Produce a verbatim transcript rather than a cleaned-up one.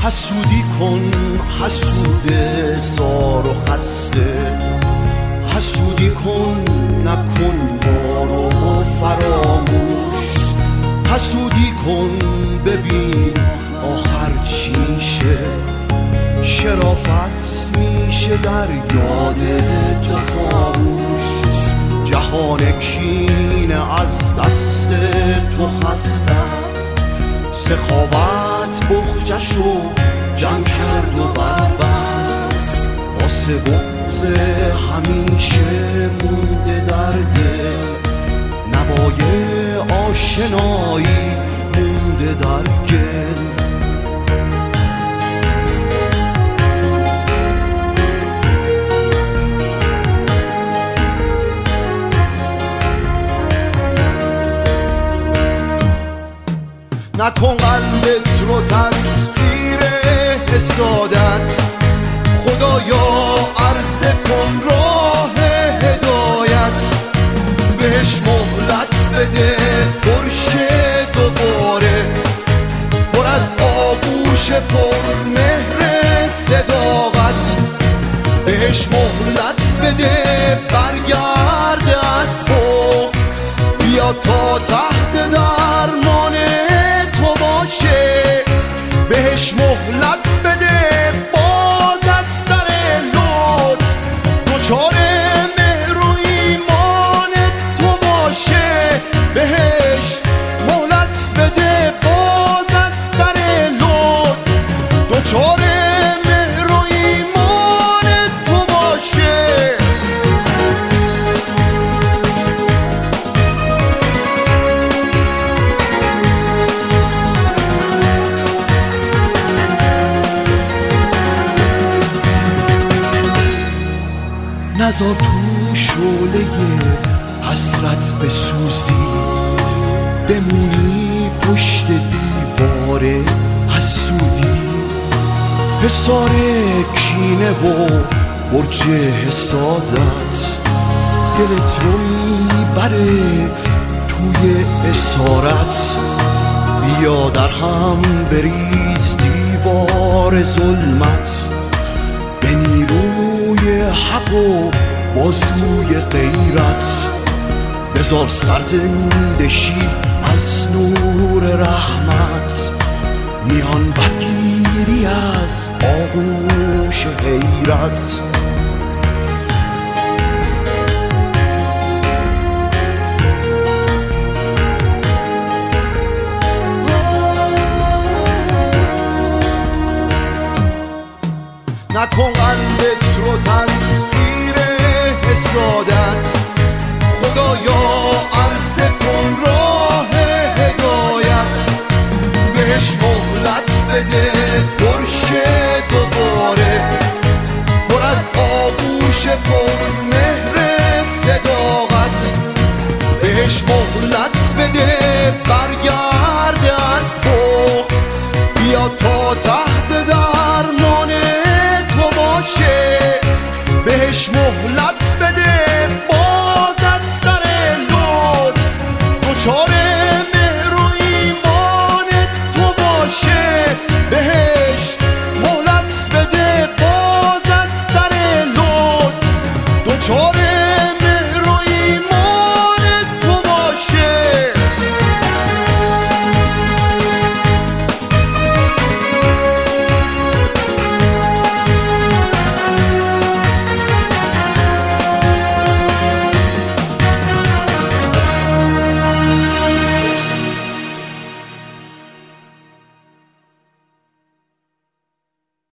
حسودی کن حسود زار و خسته، حسودی کن نکن بارو و فراموش، حسودی کن ببین آخر چی میشه، شرافت میشه در یاد تو خاموش. جهان کینه از دست تو خسته است، سخاوت بخجشو جمع کرد و بربست، واسه بغض همیشه مونده در دل، نوای آشنایی مونده در گل. نکن قلبت رو تسخیر حسادت، خدایا عرضه کن راه هدایت، بهش مهلت بده پرشه دوباره، پر از آغوش پر مهر صداقت، بهش مهلت بده برگرد از فوق، بیا تا تحت درمان تو باشه، بهش مهلت بده باز از سر لطف، دوچار مهر و ایمان تو باشه، بهش مهلت بده باز از سر لطف، دوچار مهر و ایمان تو باشه. نذار تو شعله حسرت بسوزی، بمونی پشت دیوار حسودی، حصار کینه و برج حسادت، دلت رو میبره توی اسارت، بیا در هم بریز دیوار ظلمت، به نیروی حق و بازوی غیرت، بذار سرزنده شی از نور رحمت، میان برگیری از آغوش حیرت. نکن قلبت رو تسخیر حسادت، خدایا عرضه کن راه هدایت، بهش مهلت بده پرشه دوباره، پر از آغوش پر مهر صداقت، بهش مهلت بده برگرد از فوق، بیا تا تحت درمان تو باشه، بهش مهلت